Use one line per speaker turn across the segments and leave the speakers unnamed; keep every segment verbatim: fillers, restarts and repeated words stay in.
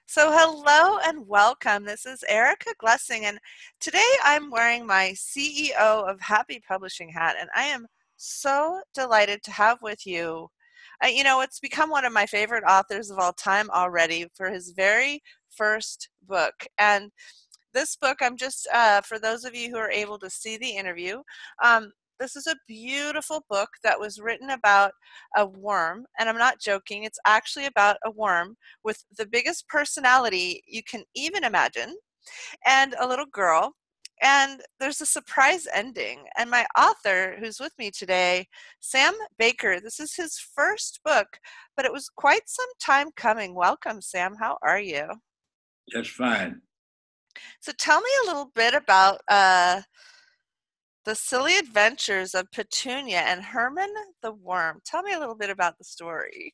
So, hello and welcome. This is Erica Glessing, and today I'm wearing my C E O of Happy Publishing hat, and I am so delighted to have with you. Uh, you know, it's become one of my favorite authors of all time already for his very first book. And this book, I'm just, uh, for those of you who are able to see the interview, um, this is a beautiful book that was written about a worm, and I'm not joking, it's actually about a worm with the biggest personality you can even imagine, and a little girl. And there's a surprise ending. And my author, who's with me today, Sam Baker, this is his first book, but it was quite some time coming. Welcome, Sam. How are you?
Just fine.
So tell me a little bit about uh, the silly adventures of Petunia and Herman the Worm. Tell me a little bit about the story.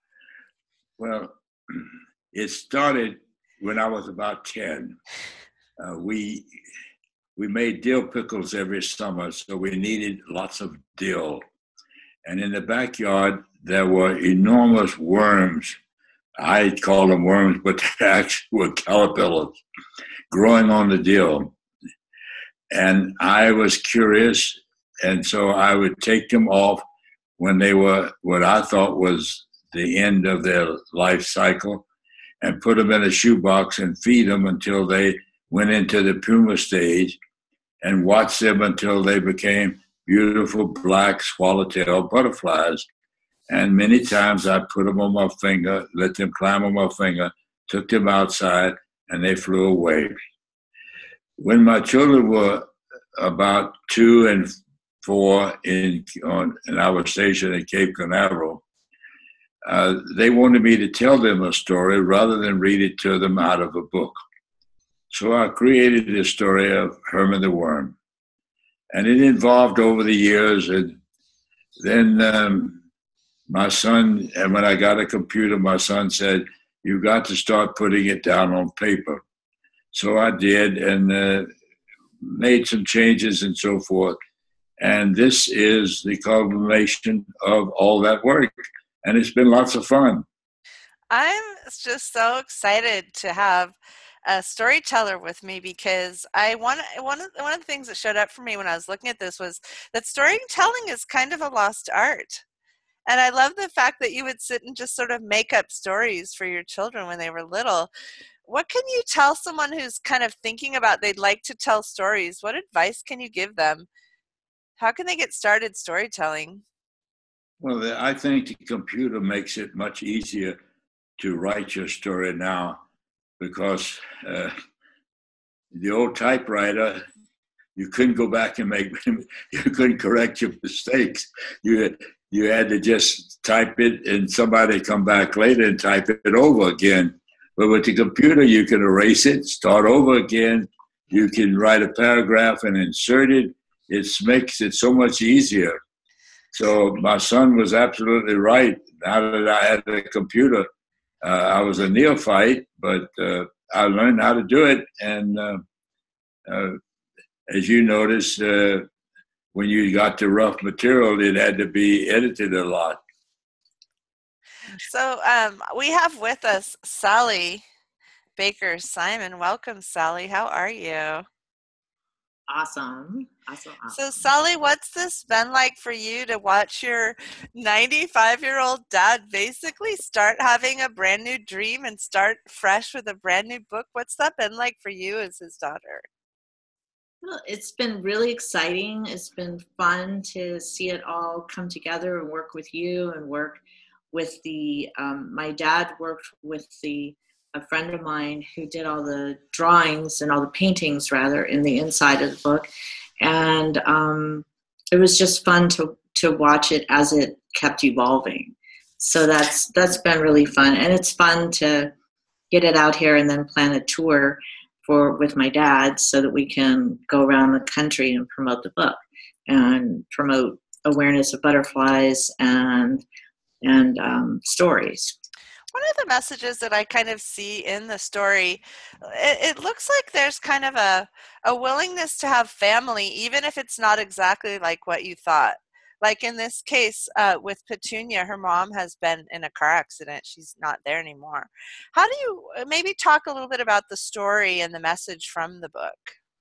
Well, it started when I was about ten. Uh, we we made dill pickles every summer, so we needed lots of dill. And in the backyard, there were enormous worms. I call them worms, but they actually were caterpillars growing on the dill. And I was curious, and so I would take them off when they were what I thought was the end of their life cycle and put them in a shoebox and feed them until they went into the puma stage and watch them until they became beautiful black swallowtail butterflies. And many times I put them on my finger, let them climb on my finger, took them outside, and they flew away. When my children were about two and four in, on, in our station at Cape Canaveral, uh, they wanted me to tell them a story rather than read it to them out of a book. So I created this story of Herman the Worm. And it evolved over the years. And then um, my son, and when I got a computer, my son said, "You've got to start putting it down on paper." So I did, and uh, made some changes and so forth. And this is the culmination of all that work. And it's been lots of fun.
I'm just so excited to have a storyteller with me because I want one of one of the things that showed up for me when I was looking at this was that storytelling is kind of a lost art. And I love the fact that you would sit and just sort of make up stories for your children when they were little. What can you tell someone who's kind of thinking about they'd like to tell stories? What advice can you give them? How can they get started storytelling?
Well, I think the computer makes it much easier to write your story now because uh, the old typewriter, you couldn't go back and make, you couldn't correct your mistakes. You you had to just type it and somebody come back later and type it over again. But with the computer, you can erase it, start over again. You can write a paragraph and insert it. It makes it so much easier. So my son was absolutely right. Now that I had a computer, uh, I was a neophyte, but uh, I learned how to do it. And uh, uh, as you notice, uh, when you got to rough material, it had to be edited a lot.
So um, we have with us Sally Baker Simon. Welcome, Sally. How are you?
Awesome. Awesome.
So,
Awesome.
Sally, what's this been like for you to watch your ninety-five year old dad basically start having a brand new dream and start fresh with a brand new book? What's that been like for you as his daughter?
Well, it's been really exciting. It's been fun to see it all come together and work with you and work with the, um, my dad worked with the, a friend of mine who did all the drawings and all the paintings rather in the inside of the book. And um, it was just fun to, to watch it as it kept evolving. So that's, that's been really fun. And it's fun to get it out here and then plan a tour for with my dad so that we can go around the country and promote the book and promote awareness of butterflies and and um, stories.
One of the messages that I kind of see in the story, it, it looks like there's kind of a, a willingness to have family, even if it's not exactly like what you thought. like in this case uh, with Petunia, her mom has been in a car accident. She's not there anymore. How do you uh, maybe talk a little bit about the story and the message from the book?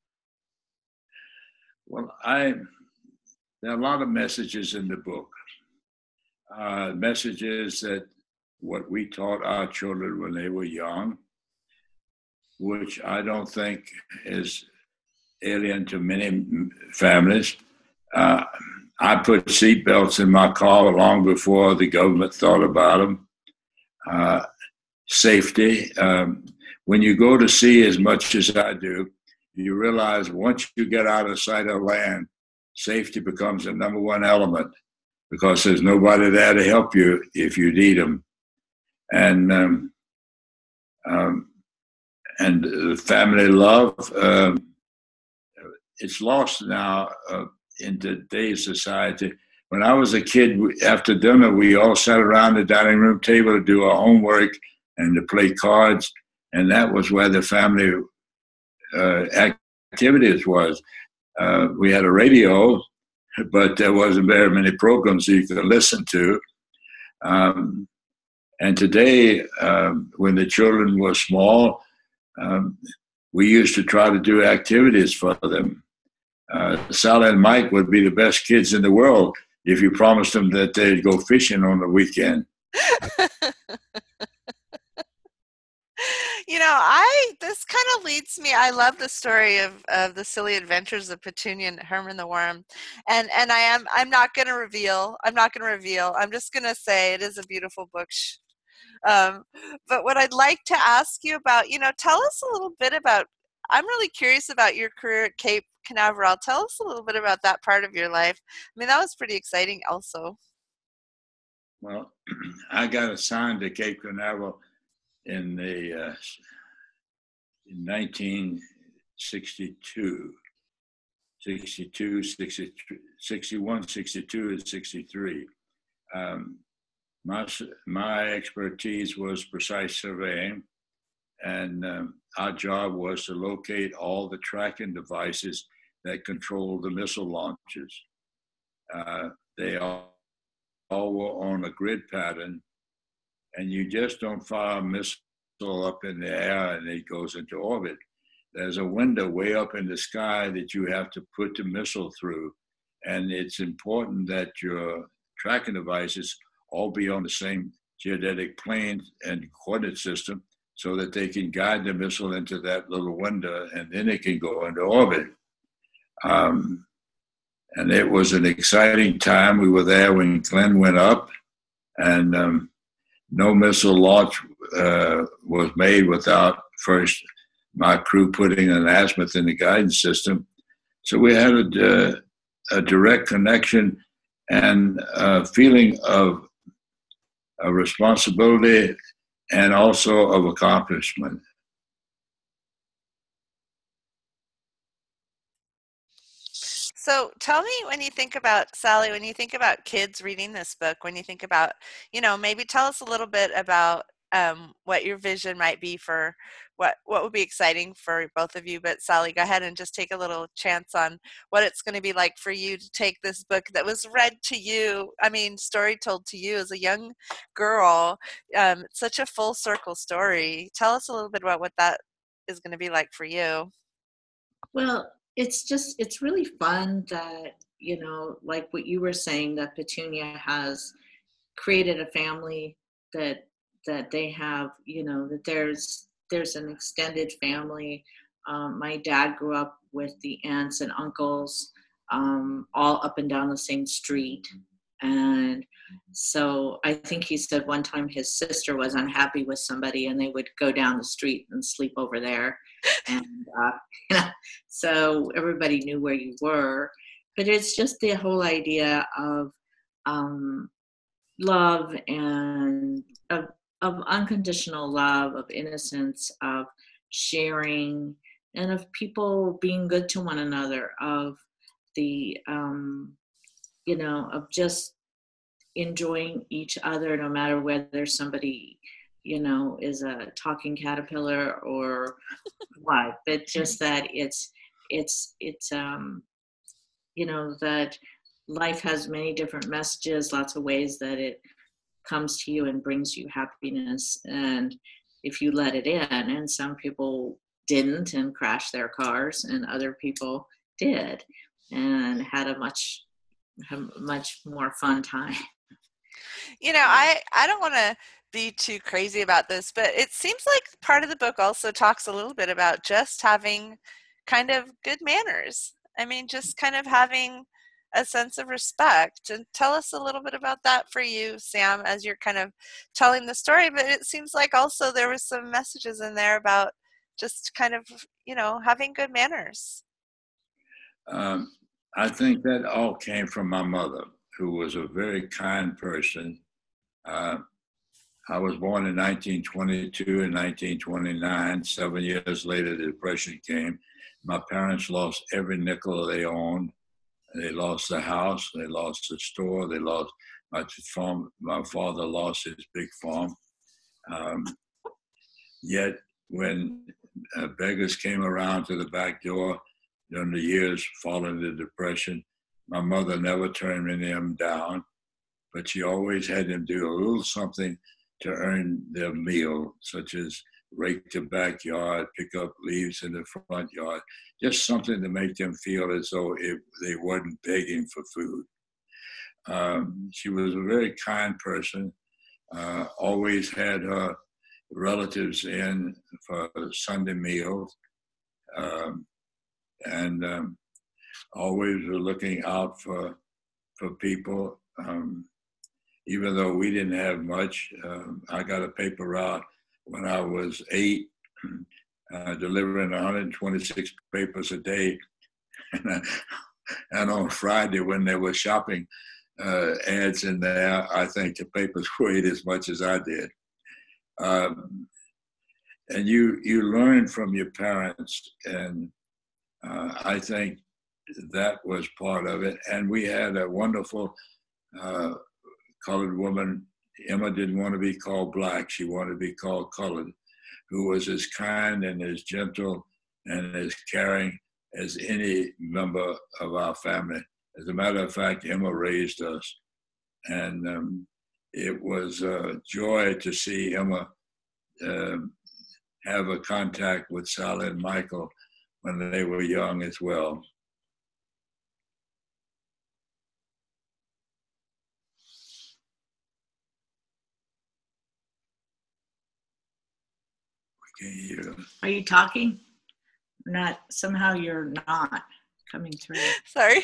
Well, I there are a lot of messages in the book. Uh, messages that what we taught our children when they were young, which I don't think is alien to many families. Uh, I put seatbelts in my car long before the government thought about them. Uh, safety. Um, when you go to sea as much as I do, you realize once you get out of sight of land, safety becomes the number one element because there's nobody there to help you if you need them. And um, um, and the family love, uh, it's lost now uh, in today's society. When I was a kid, after dinner, we all sat around the dining room table to do our homework and to play cards, and that was where the family uh, activities was. Uh, we had a radio, but there wasn't very many programs you could listen to. Um, and today, um, when the children were small, um, we used to try to do activities for them. Uh, Sally and Mike would be the best kids in the world if you promised them that they'd go fishing on the weekend.
You know, I this kind of leads me. I love the story of, of the silly adventures of Petunia and Herman the Worm, and and I am I'm not going to reveal. I'm not going to reveal. I'm just going to say it is a beautiful book. Um, but what I'd like to ask you about, you know, tell us a little bit about. I'm really curious about your career at Cape Canaveral. Tell us a little bit about that part of your life. I mean, that was pretty exciting, also.
Well, I got assigned to Cape Canaveral in the uh, in nineteen sixty-two, sixty-two, sixty-three, sixty-one, sixty-two, and sixty-three. Um, my my expertise was precise surveying, and um, our job was to locate all the tracking devices that control the missile launches. Uh, they all, all were on a grid pattern, and you just don't fire a missile up in the air and it goes into orbit. There's a window way up in the sky that you have to put the missile through, and it's important that your tracking devices all be on the same geodetic plane and coordinate system so that they can guide the missile into that little window, and then it can go into orbit. Um, and it was an exciting time. We were there when Glenn went up, and um, no missile launch uh, was made without first my crew putting an azimuth in the guidance system. So we had a, uh, a direct connection and a feeling of a responsibility and also of accomplishment.
So tell me, when you think about, Sally, when you think about kids reading this book, when you think about, you know, maybe tell us a little bit about um, what your vision might be for what, what would be exciting for both of you. But Sally, go ahead and just take a little chance on what it's going to be like for you to take this book that was read to you, I mean, story told to you as a young girl. Um, it's such a full circle story. Tell us a little bit about what that is going to be like for you.
Well, it's just, it's really fun that, you know, like what you were saying, that Petunia has created a family, that, that they have, you know, that there's, there's an extended family. Um, my dad grew up with the aunts and uncles, um, all up and down the same street. And so I think he said one time his sister was unhappy with somebody and they would go down the street and sleep over there. And uh, you know, so everybody knew where you were. But it's just the whole idea of um, love and of, of unconditional love, of innocence, of sharing, and of people being good to one another, of the, um, you know, of just enjoying each other, no matter whether somebody, you know, is a talking caterpillar or what, but just that it's, it's, it's, um, you know, that life has many different messages, lots of ways that it comes to you and brings you happiness. And if you let it in, and some people didn't and crashed their cars, and other people did and had a much, a much more fun time.
You know, I, I don't want to be too crazy about this, but it seems like part of the book also talks a little bit about just having kind of good manners. I mean, just kind of having a sense of respect. And tell us a little bit about that for you, Sam, as you're kind of telling the story. But it seems like also there was some messages in there about just kind of, you know, having good manners.
Um, I think that all came from my mother, who was a very kind person. Uh, I was born in nineteen twenty-two and nineteen twenty-nine. Seven years later, the Depression came. My parents lost every nickel they owned. They lost the house, they lost the store, they lost my farm. My father lost his big farm. Um, yet, when uh, beggars came around to the back door during the years following the Depression, my mother never turned any of them down, but she always had them do a little something to earn their meal, such as rake the backyard, pick up leaves in the front yard, just something to make them feel as though it, they weren't begging for food. Um, she was a very kind person, uh, always had her relatives in for Sunday meals, um, and um, always were looking out for, for people. Um, even though we didn't have much, um, I got a paper route when I was eight, uh, delivering one hundred twenty-six papers a day. And, uh, and on Friday, when there were shopping uh, ads in there, I think the papers weighed as much as I did. Um, and you you learn from your parents, and uh, I think that was part of it. And we had a wonderful uh, colored woman. Emma didn't want to be called black. She wanted to be called colored, who was as kind and as gentle and as caring as any member of our family. As a matter of fact, Emma raised us. And um, it was a joy to see Emma uh, have a contact with Sally and Michael when they were young as well.
Are you talking? Not, somehow you're not coming through.
Sorry.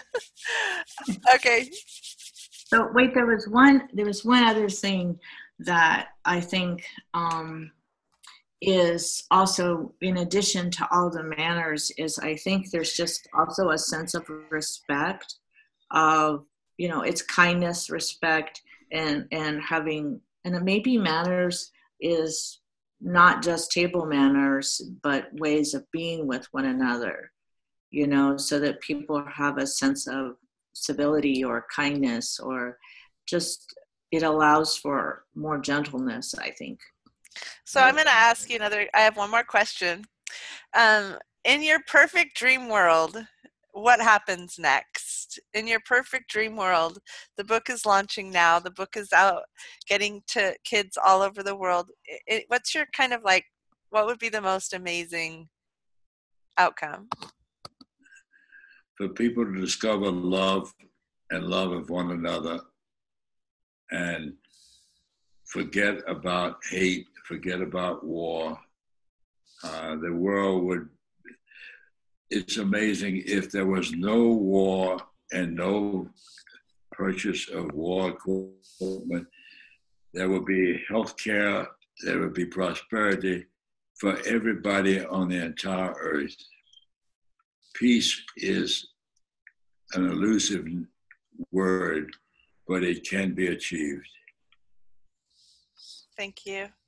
Okay.
So wait, there was one, there was one other thing that I think um, is also, in addition to all the manners, is I think there's just also a sense of respect of, you know, it's kindness, respect, and, and having, and maybe manners is not just table manners, but ways of being with one another, you know, so that people have a sense of civility or kindness, or just, it allows for more gentleness, I think.
So I'm going to ask you another, I have one more question. Um, in your perfect dream world, what happens next? In your perfect dream world, the book is launching now. The book is out, getting to kids all over the world. It, it, what's your kind of like, what would be the most amazing outcome?
For people to discover love and love of one another, and forget about hate, forget about war. Uh, the world would, it's amazing if there was no war and no purchase of war equipment, there would be health care, there would be prosperity for everybody on the entire earth. Peace is an elusive word, but it can be achieved.
Thank you.